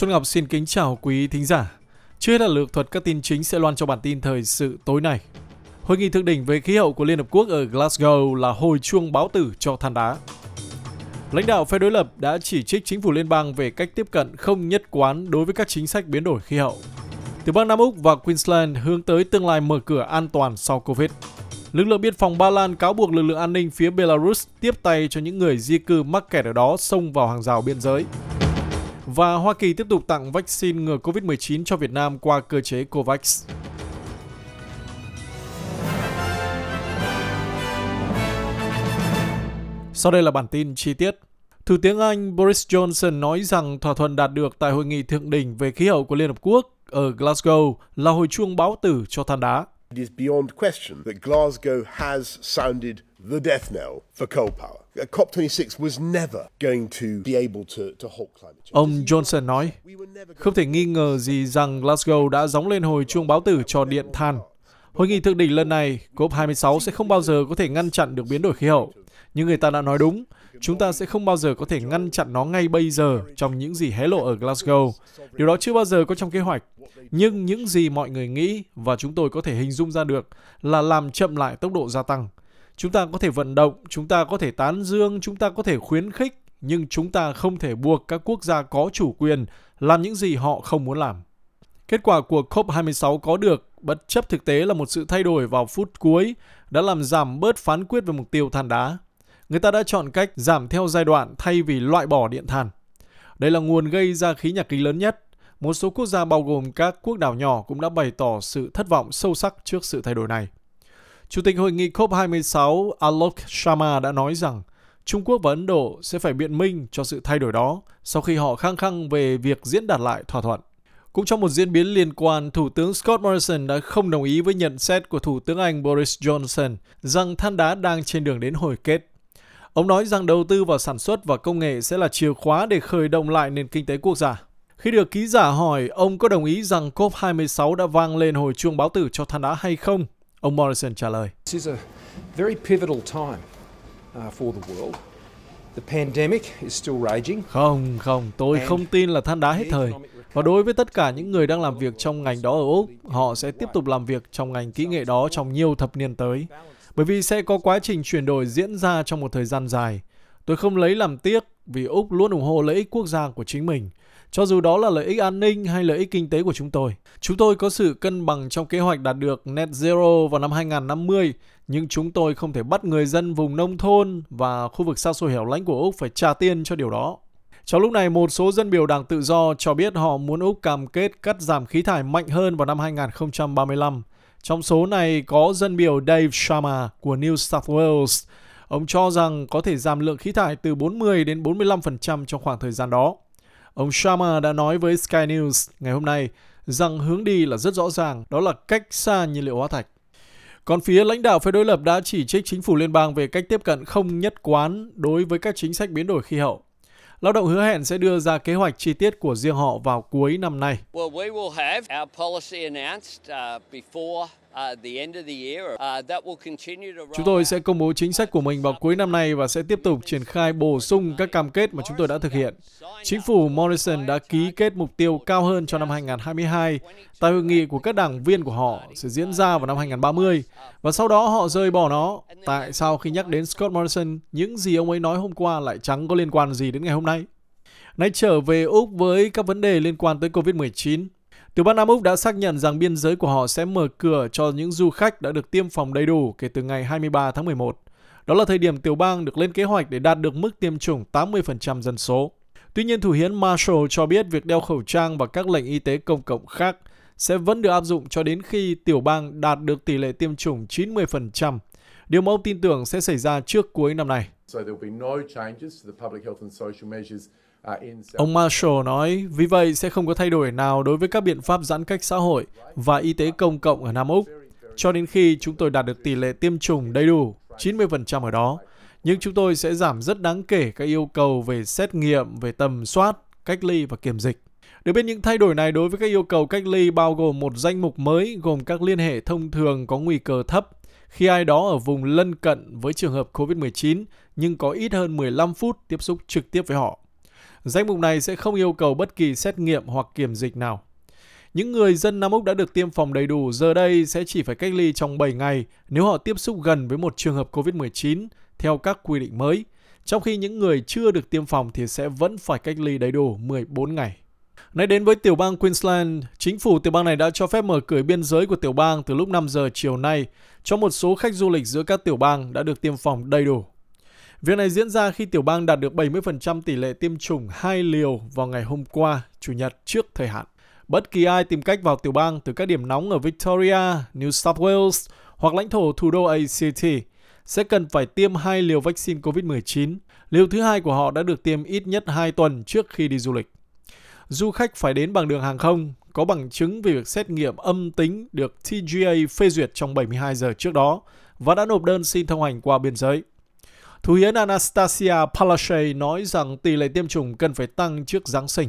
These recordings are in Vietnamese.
Xuân Ngọc xin kính chào quý thính giả. Trước hết là lược thuật các tin chính sẽ loan cho bản tin thời sự tối nay. Hội nghị thượng đỉnh về khí hậu của Liên Hợp Quốc ở Glasgow là hồi chuông báo tử cho than đá. Lãnh đạo phe đối lập đã chỉ trích chính phủ liên bang về cách tiếp cận không nhất quán đối với các chính sách biến đổi khí hậu. Tiểu bang Nam Úc và Queensland hướng tới tương lai mở cửa an toàn sau Covid. Lực lượng biên phòng Ba Lan cáo buộc lực lượng an ninh phía Belarus tiếp tay cho những người di cư mắc kẹt ở đó xông vào hàng rào biên giới. Và Hoa Kỳ tiếp tục tặng vaccine ngừa Covid-19 cho Việt Nam qua cơ chế COVAX. Sau đây là bản tin chi tiết. Thủ tướng Anh Boris Johnson nói rằng thỏa thuận đạt được tại Hội nghị thượng đỉnh về khí hậu của Liên Hợp Quốc ở Glasgow là hồi chuông báo tử cho than đá. It is beyond question that Glasgow has sounded the death knell for coal power. COP26 was never going to be able to halt climate change. Ông Johnson nói, không thể nghi ngờ gì rằng Glasgow đã gióng lên hồi chuông báo tử cho điện than. Hội nghị thượng đỉnh lần này, COP26 sẽ không bao giờ có thể ngăn chặn được biến đổi khí hậu. Nhưng người ta đã nói đúng, chúng ta sẽ không bao giờ có thể ngăn chặn nó ngay bây giờ trong những gì hé lộ ở Glasgow. Điều đó chưa bao giờ có trong kế hoạch. Nhưng những gì mọi người nghĩ và chúng tôi có thể hình dung ra được là làm chậm lại tốc độ gia tăng. Chúng ta có thể vận động, chúng ta có thể tán dương, chúng ta có thể khuyến khích, nhưng chúng ta không thể buộc các quốc gia có chủ quyền làm những gì họ không muốn làm. Kết quả của COP26 có được, bất chấp thực tế là một sự thay đổi vào phút cuối, đã làm giảm bớt phán quyết về mục tiêu than đá. Người ta đã chọn cách giảm theo giai đoạn thay vì loại bỏ điện than. Đây là nguồn gây ra khí nhà kính lớn nhất. Một số quốc gia bao gồm các quốc đảo nhỏ cũng đã bày tỏ sự thất vọng sâu sắc trước sự thay đổi này. Chủ tịch hội nghị COP26 Alok Sharma đã nói rằng Trung Quốc và Ấn Độ sẽ phải biện minh cho sự thay đổi đó sau khi họ khăng khăng về việc diễn đạt lại thỏa thuận. Cũng trong một diễn biến liên quan, Thủ tướng Scott Morrison đã không đồng ý với nhận xét của Thủ tướng Anh Boris Johnson rằng than đá đang trên đường đến hồi kết. Ông nói rằng đầu tư vào sản xuất và công nghệ sẽ là chìa khóa để khởi động lại nền kinh tế quốc gia. Khi được ký giả hỏi ông có đồng ý rằng COP26 đã vang lên hồi chuông báo tử cho than đá hay không, ông Morrison trả lời. This is a very pivotal time for the world. The pandemic is still raging. Không, tôi không tin là than đá hết thời. Và đối với tất cả những người đang làm việc trong ngành đó ở Úc, họ sẽ tiếp tục làm việc trong ngành kỹ nghệ đó trong nhiều thập niên tới. Bởi vì sẽ có quá trình chuyển đổi diễn ra trong một thời gian dài. Tôi không lấy làm tiếc vì Úc luôn ủng hộ lợi ích quốc gia của chính mình. Cho dù đó là lợi ích an ninh hay lợi ích kinh tế của chúng tôi. Chúng tôi có sự cân bằng trong kế hoạch đạt được Net Zero vào năm 2050, nhưng chúng tôi không thể bắt người dân vùng nông thôn và khu vực xa xôi hẻo lánh của Úc phải trả tiền cho điều đó. Trong lúc này, một số dân biểu Đảng Tự do cho biết họ muốn Úc cam kết cắt giảm khí thải mạnh hơn vào năm 2035. Trong số này có dân biểu Dave Sharma của New South Wales. Ông cho rằng có thể giảm lượng khí thải từ 40 đến 45% trong khoảng thời gian đó. Ông Sharma đã nói với Sky News ngày hôm nay rằng hướng đi là rất rõ ràng, đó là cách xa nhiên liệu hóa thạch. Còn phía lãnh đạo phe đối lập đã chỉ trích chính phủ liên bang về cách tiếp cận không nhất quán đối với các chính sách biến đổi khí hậu. Lao động hứa hẹn sẽ đưa ra kế hoạch chi tiết của riêng họ vào cuối năm nay. Chúng tôi sẽ công bố chính sách của mình vào cuối năm nay và sẽ tiếp tục triển khai bổ sung các cam kết mà chúng tôi đã thực hiện. Chính phủ Morrison đã ký kết mục tiêu cao hơn cho năm 2022 tại hội nghị của các đảng viên của họ sẽ diễn ra vào năm 2030 và sau đó họ rời bỏ nó. Tại sao khi nhắc đến Scott Morrison, những gì ông ấy nói hôm qua lại chẳng có liên quan gì đến ngày hôm nay? Nay trở về Úc với các vấn đề liên quan tới Covid-19. Tiểu bang Nam Úc đã xác nhận rằng biên giới của họ sẽ mở cửa cho những du khách đã được tiêm phòng đầy đủ kể từ ngày 23 tháng 11. Đó là thời điểm tiểu bang được lên kế hoạch để đạt được mức tiêm chủng 80% dân số. Tuy nhiên, Thủ hiến Marshall cho biết việc đeo khẩu trang và các lệnh y tế công cộng khác sẽ vẫn được áp dụng cho đến khi tiểu bang đạt được tỷ lệ tiêm chủng 90%. Điều mà ông tin tưởng sẽ xảy ra trước cuối năm nay. Ông Marshall nói, vì vậy sẽ không có thay đổi nào đối với các biện pháp giãn cách xã hội và y tế công cộng ở Nam Úc, cho đến khi chúng tôi đạt được tỷ lệ tiêm chủng đầy đủ, 90% ở đó. Nhưng chúng tôi sẽ giảm rất đáng kể các yêu cầu về xét nghiệm, về tầm soát, cách ly và kiểm dịch. Được biết những thay đổi này đối với các yêu cầu cách ly bao gồm một danh mục mới gồm các liên hệ thông thường có nguy cơ thấp khi ai đó ở vùng lân cận với trường hợp COVID-19 nhưng có ít hơn 15 phút tiếp xúc trực tiếp với họ. Danh mục này sẽ không yêu cầu bất kỳ xét nghiệm hoặc kiểm dịch nào. Những người dân Nam Úc đã được tiêm phòng đầy đủ giờ đây sẽ chỉ phải cách ly trong 7 ngày nếu họ tiếp xúc gần với một trường hợp COVID-19 theo các quy định mới, trong khi những người chưa được tiêm phòng thì sẽ vẫn phải cách ly đầy đủ 14 ngày. Nói đến với tiểu bang Queensland, chính phủ tiểu bang này đã cho phép mở cửa biên giới của tiểu bang từ lúc 5 giờ chiều nay cho một số khách du lịch giữa các tiểu bang đã được tiêm phòng đầy đủ. Việc này diễn ra khi tiểu bang đạt được 70% tỷ lệ tiêm chủng 2 liều vào ngày hôm qua, Chủ nhật trước thời hạn. Bất kỳ ai tìm cách vào tiểu bang từ các điểm nóng ở Victoria, New South Wales hoặc lãnh thổ thủ đô ACT sẽ cần phải tiêm 2 liều vaccine COVID-19. Liều thứ hai của họ đã được tiêm ít nhất 2 tuần trước khi đi du lịch. Du khách phải đến bằng đường hàng không, có bằng chứng về việc xét nghiệm âm tính được TGA phê duyệt trong 72 giờ trước đó và đã nộp đơn xin thông hành qua biên giới. Thủ hiến Anastasia Palaszczuk nói rằng tỷ lệ tiêm chủng cần phải tăng trước Giáng sinh.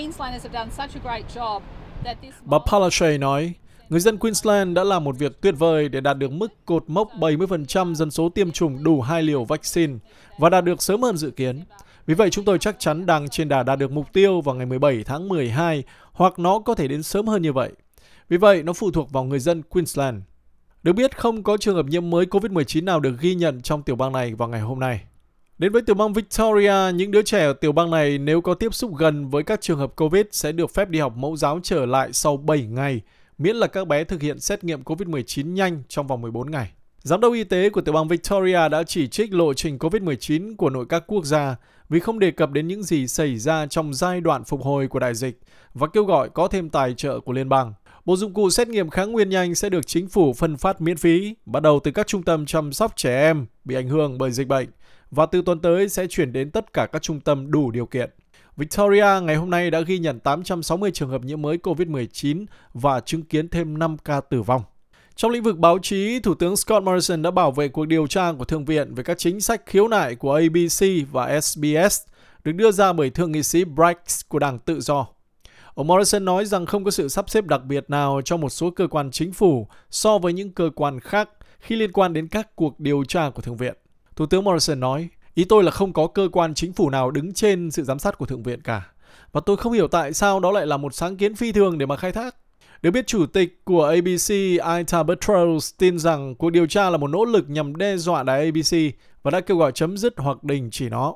Bà Palaszczuk nói, người dân Queensland đã làm một việc tuyệt vời để đạt được mức cột mốc 70% dân số tiêm chủng đủ 2 liều vaccine và đạt được sớm hơn dự kiến. Vì vậy, chúng tôi chắc chắn đang trên đà đạt được mục tiêu vào ngày 17 tháng 12 hoặc nó có thể đến sớm hơn như vậy. Vì vậy, nó phụ thuộc vào người dân Queensland. Được biết, không có trường hợp nhiễm mới COVID-19 nào được ghi nhận trong tiểu bang này vào ngày hôm nay. Đến với tiểu bang Victoria, những đứa trẻ ở tiểu bang này nếu có tiếp xúc gần với các trường hợp COVID sẽ được phép đi học mẫu giáo trở lại sau 7 ngày, miễn là các bé thực hiện xét nghiệm COVID-19 nhanh trong vòng 14 ngày. Giám đốc y tế của tiểu bang Victoria đã chỉ trích lộ trình COVID-19 của nội các quốc gia vì không đề cập đến những gì xảy ra trong giai đoạn phục hồi của đại dịch và kêu gọi có thêm tài trợ của liên bang. Bộ dụng cụ xét nghiệm kháng nguyên nhanh sẽ được chính phủ phân phát miễn phí, bắt đầu từ các trung tâm chăm sóc trẻ em bị ảnh hưởng bởi dịch bệnh, và từ tuần tới sẽ chuyển đến tất cả các trung tâm đủ điều kiện. Victoria ngày hôm nay đã ghi nhận 860 trường hợp nhiễm mới COVID-19 và chứng kiến thêm 5 ca tử vong. Trong lĩnh vực báo chí, Thủ tướng Scott Morrison đã bảo vệ cuộc điều tra của Thượng viện về các chính sách khiếu nại của ABC và SBS được đưa ra bởi Thượng nghị sĩ Braggs của Đảng Tự do. Ông Morrison nói rằng không có sự sắp xếp đặc biệt nào cho một số cơ quan chính phủ so với những cơ quan khác khi liên quan đến các cuộc điều tra của Thượng viện. Thủ tướng Morrison nói, ý tôi là không có cơ quan chính phủ nào đứng trên sự giám sát của Thượng viện cả. Và tôi không hiểu tại sao đó lại là một sáng kiến phi thường để mà khai thác. Được biết, chủ tịch của ABC, Ita Buttrose, tin rằng cuộc điều tra là một nỗ lực nhằm đe dọa đài ABC và đã kêu gọi chấm dứt hoặc đình chỉ nó.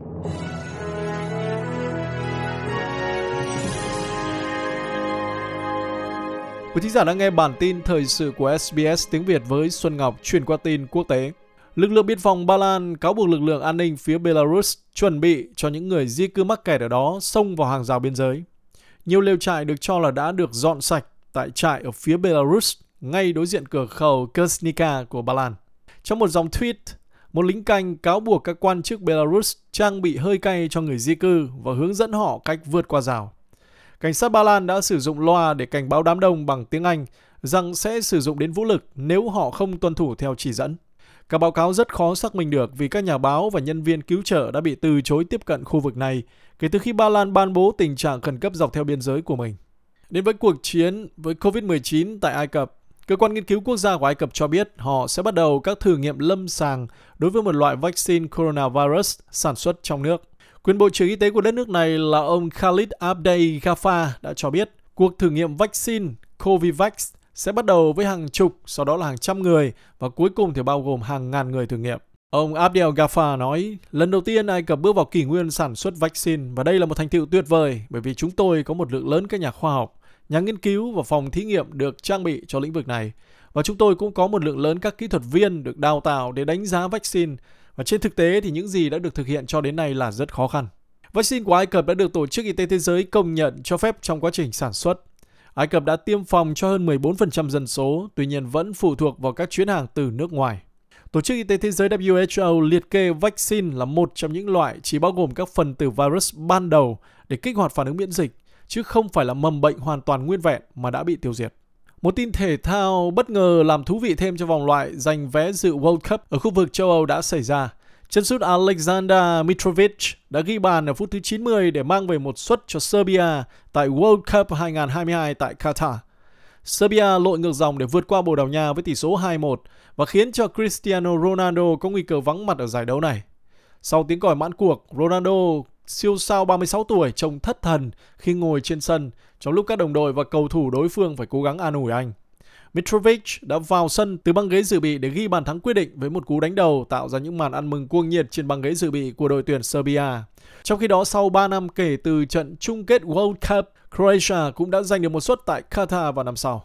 Quý thính giả đang nghe bản tin thời sự của SBS tiếng Việt với Xuân Ngọc, chuyển qua tin quốc tế. Lực lượng biên phòng Ba Lan cáo buộc lực lượng an ninh phía Belarus chuẩn bị cho những người di cư mắc kẹt ở đó xông vào hàng rào biên giới. Nhiều lều trại được cho là đã được dọn sạch tại trại ở phía Belarus, ngay đối diện cửa khẩu Kersnika của Ba Lan. Trong một dòng tweet, một lính canh cáo buộc các quan chức Belarus trang bị hơi cay cho người di cư và hướng dẫn họ cách vượt qua rào. Cảnh sát Ba Lan đã sử dụng loa để cảnh báo đám đông bằng tiếng Anh rằng sẽ sử dụng đến vũ lực nếu họ không tuân thủ theo chỉ dẫn. Các báo cáo rất khó xác minh được vì các nhà báo và nhân viên cứu trợ đã bị từ chối tiếp cận khu vực này kể từ khi Ba Lan ban bố tình trạng khẩn cấp dọc theo biên giới của mình. Đến với cuộc chiến với COVID-19 tại Ai Cập, Cơ quan nghiên cứu quốc gia của Ai Cập cho biết họ sẽ bắt đầu các thử nghiệm lâm sàng đối với một loại vaccine coronavirus sản xuất trong nước. Quyền Bộ trưởng Y tế của đất nước này là ông Khalid Abdel Ghaffar đã cho biết cuộc thử nghiệm vaccine Covivax sẽ bắt đầu với hàng chục, sau đó là hàng trăm người và cuối cùng thì bao gồm hàng ngàn người thử nghiệm. Ông Abdel Ghaffar nói, lần đầu tiên Ai Cập bước vào kỷ nguyên sản xuất vaccine và đây là một thành tựu tuyệt vời bởi vì chúng tôi có một lượng lớn các nhà khoa học, nhà nghiên cứu và phòng thí nghiệm được trang bị cho lĩnh vực này. Và chúng tôi cũng có một lượng lớn các kỹ thuật viên được đào tạo để đánh giá vaccine. Và trên thực tế thì những gì đã được thực hiện cho đến nay là rất khó khăn. Vaccine của Ai Cập đã được Tổ chức Y tế Thế giới công nhận cho phép trong quá trình sản xuất. Ai Cập đã tiêm phòng cho hơn 14% dân số, tuy nhiên vẫn phụ thuộc vào các chuyến hàng từ nước ngoài. Tổ chức Y tế Thế giới WHO liệt kê vaccine là một trong những loại chỉ bao gồm các phần tử virus ban đầu để kích hoạt phản ứng miễn dịch, chứ không phải là mầm bệnh hoàn toàn nguyên vẹn mà đã bị tiêu diệt. Một tin thể thao bất ngờ làm thú vị thêm cho vòng loại giành vé dự World Cup ở khu vực châu Âu đã xảy ra. Chân sút Alexander Mitrovic đã ghi bàn ở phút thứ 90 để mang về một suất cho Serbia tại World Cup 2022 tại Qatar. Serbia lội ngược dòng để vượt qua Bồ Đào Nha với tỷ số 2-1 và khiến cho Cristiano Ronaldo có nguy cơ vắng mặt ở giải đấu này. Sau tiếng còi mãn cuộc, Ronaldo siêu sao 36 tuổi trông thất thần khi ngồi trên sân trong lúc các đồng đội và cầu thủ đối phương phải cố gắng an ủi anh. Mitrovic đã vào sân từ băng ghế dự bị để ghi bàn thắng quyết định với một cú đánh đầu tạo ra những màn ăn mừng cuồng nhiệt trên băng ghế dự bị của đội tuyển Serbia. Trong khi đó, sau 3 năm kể từ trận chung kết World Cup, Croatia cũng đã giành được một suất tại Qatar vào năm sau.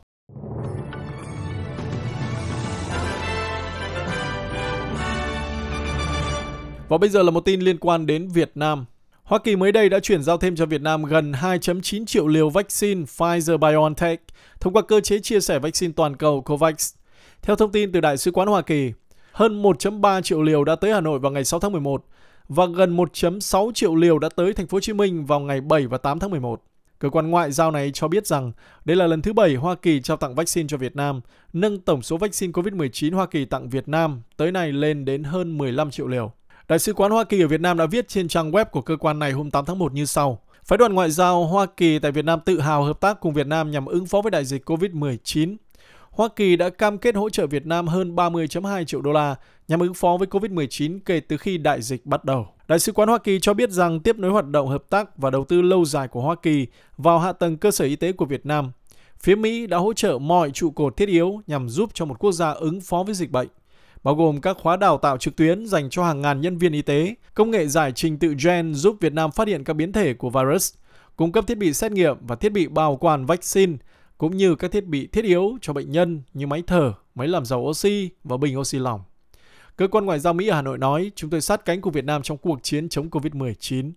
Và bây giờ là một tin liên quan đến Việt Nam. Hoa Kỳ mới đây đã chuyển giao thêm cho Việt Nam gần 2.9 triệu liều vaccine Pfizer-BioNTech thông qua cơ chế chia sẻ vaccine toàn cầu COVAX. Theo thông tin từ Đại sứ quán Hoa Kỳ, hơn 1.3 triệu liều đã tới Hà Nội vào ngày 6 tháng 11 và gần 1.6 triệu liều đã tới Thành phố Hồ Chí Minh vào ngày 7 và 8 tháng 11. Cơ quan ngoại giao này cho biết rằng đây là lần thứ 7 Hoa Kỳ trao tặng vaccine cho Việt Nam, nâng tổng số vaccine COVID-19 Hoa Kỳ tặng Việt Nam tới nay lên đến hơn 15 triệu liều. Đại sứ quán Hoa Kỳ ở Việt Nam đã viết trên trang web của cơ quan này hôm 8 tháng 1 như sau. Phái đoàn ngoại giao Hoa Kỳ tại Việt Nam tự hào hợp tác cùng Việt Nam nhằm ứng phó với đại dịch COVID-19. Hoa Kỳ đã cam kết hỗ trợ Việt Nam hơn 30,2 triệu đô la nhằm ứng phó với COVID-19 kể từ khi đại dịch bắt đầu. Đại sứ quán Hoa Kỳ cho biết rằng tiếp nối hoạt động hợp tác và đầu tư lâu dài của Hoa Kỳ vào hạ tầng cơ sở y tế của Việt Nam, phía Mỹ đã hỗ trợ mọi trụ cột thiết yếu nhằm giúp cho một quốc gia ứng phó với dịch bệnh, bao gồm các khóa đào tạo trực tuyến dành cho hàng ngàn nhân viên y tế, công nghệ giải trình tự gen giúp Việt Nam phát hiện các biến thể của virus, cung cấp thiết bị xét nghiệm và thiết bị bảo quản vaccine, cũng như các thiết bị thiết yếu cho bệnh nhân như máy thở, máy làm giàu oxy và bình oxy lỏng. Cơ quan Ngoại giao Mỹ ở Hà Nội nói, chúng tôi sát cánh cùng Việt Nam trong cuộc chiến chống COVID-19.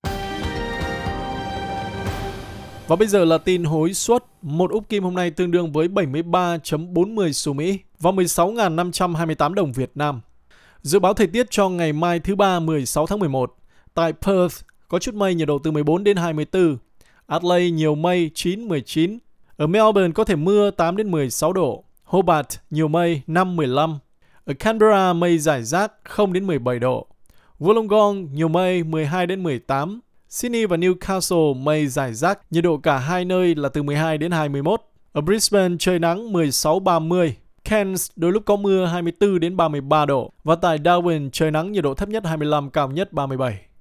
Và bây giờ là tin hối suất. Một úp kim hôm nay tương đương với 73,40 xu Mỹ và 16.528 đồng Việt Nam. Dự báo thời tiết cho ngày mai thứ Ba 16 tháng 11. Tại Perth có chút mây, nhiệt độ từ 14 đến 24. Adelaide nhiều mây 9-19. Ở Melbourne có thể mưa 8 đến 16 độ. Hobart nhiều mây 5-15. Ở Canberra mây rải rác 0 đến 17 độ. Wollongong nhiều mây 12 đến 18. Sydney và Newcastle mây rải rác, nhiệt độ cả hai nơi là từ 12 đến 21. Ở Brisbane trời nắng 16-30. Cairns đôi lúc có mưa 24 đến 33 độ. Và tại Darwin trời nắng, nhiệt độ thấp nhất 25, cao nhất 37.